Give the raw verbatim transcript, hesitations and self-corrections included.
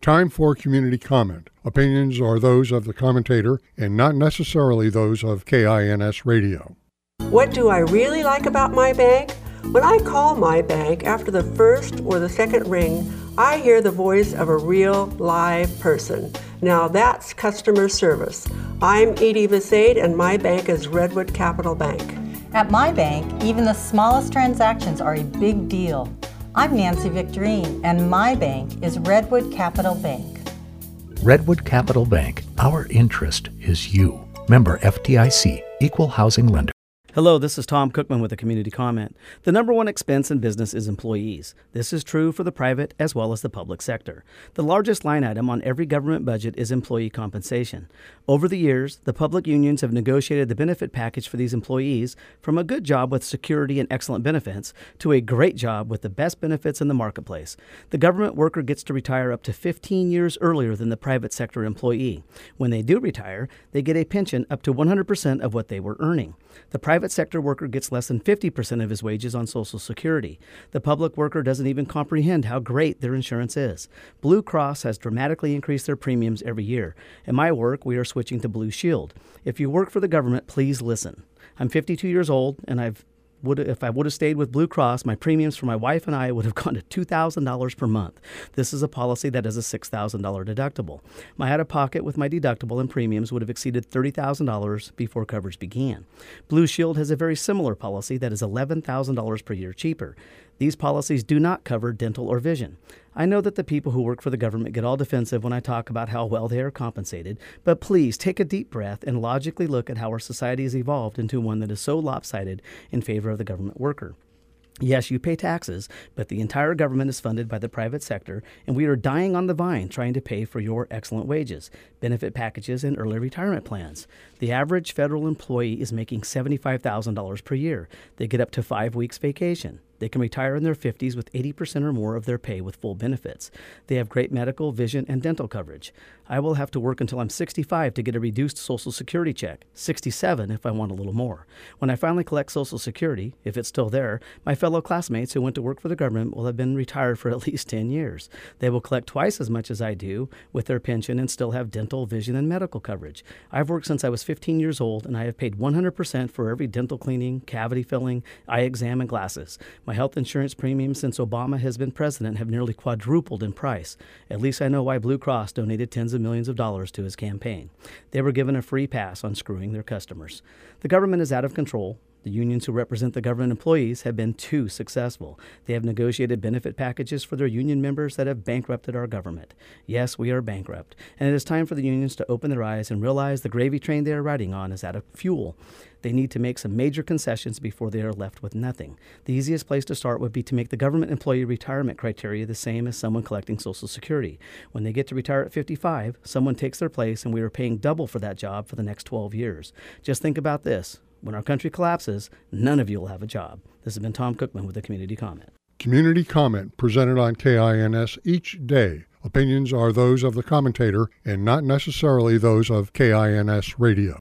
Time for community comment. Opinions are those of the commentator and not necessarily those of K I N S Radio. What do I really like about my bank? When I call my bank after the first or the second ring, I hear the voice of a real live person. Now that's customer service. I'm Edie Visade and my bank is Redwood Capital Bank. At my bank, even the smallest transactions are a big deal. I'm Nancy Victorine, and my bank is Redwood Capital Bank. Redwood Capital Bank, our interest is you. Member F D I C, Equal Housing Lender. Hello, this is Tom Cookman with a community comment. The number one expense in business is employees. This is true for the private as well as the public sector. The largest line item on every government budget is employee compensation. Over the years, the public unions have negotiated the benefit package for these employees from a good job with security and excellent benefits to a great job with the best benefits in the marketplace. The government worker gets to retire up to fifteen years earlier than the private sector employee. When they do retire, they get a pension up to one hundred percent of what they were earning. The private sector worker gets less than fifty percent of his wages on Social Security. The public worker doesn't even comprehend how great their insurance is. Blue Cross has dramatically increased their premiums every year. In my work, we are switching to Blue Shield. If you work for the government, please listen. I'm fifty-two years old, and I've Would, if I would have stayed with Blue Cross, my premiums for my wife and I would have gone to two thousand dollars per month. This is a policy that has a six thousand dollars deductible. My out-of-pocket with my deductible and premiums would have exceeded thirty thousand dollars before coverage began. Blue Shield has a very similar policy that is eleven thousand dollars per year cheaper. These policies do not cover dental or vision. I know that the people who work for the government get all defensive when I talk about how well they are compensated, but please take a deep breath and logically look at how our society has evolved into one that is so lopsided in favor of the government worker. Yes, you pay taxes, but the entire government is funded by the private sector, and we are dying on the vine trying to pay for your excellent wages, benefit packages, and early retirement plans. The average federal employee is making seventy-five thousand dollars per year. They get up to five weeks vacation. They can retire in their fifties with eighty percent or more of their pay with full benefits. They have great medical, vision, and dental coverage. I will have to work until I'm sixty-five to get a reduced Social Security check, sixty-seven if I want a little more. When I finally collect Social Security, if it's still there, my fellow classmates who went to work for the government will have been retired for at least ten years. They will collect twice as much as I do with their pension and still have dental, vision, and medical coverage. I've worked since I was fifteen years old, and I have paid one hundred percent for every dental cleaning, cavity filling, eye exam, and glasses. My health insurance premiums since Obama has been president have nearly quadrupled in price. At least I know why Blue Cross donated tens of millions of dollars to his campaign. They were given a free pass on screwing their customers. The government is out of control. The unions who represent the government employees have been too successful. They have negotiated benefit packages for their union members that have bankrupted our government. Yes, we are bankrupt, and it is time for the unions to open their eyes and realize the gravy train they are riding on is out of fuel. They need to make some major concessions before they are left with nothing. The easiest place to start would be to make the government employee retirement criteria the same as someone collecting Social Security. When they get to retire at fifty-five, someone takes their place and we are paying double for that job for the next twelve years. Just think about this. When our country collapses, none of you will have a job. This has been Tom Cookman with a community comment. Community comment presented on K I N S each day. Opinions are those of the commentator and not necessarily those of K I N S Radio.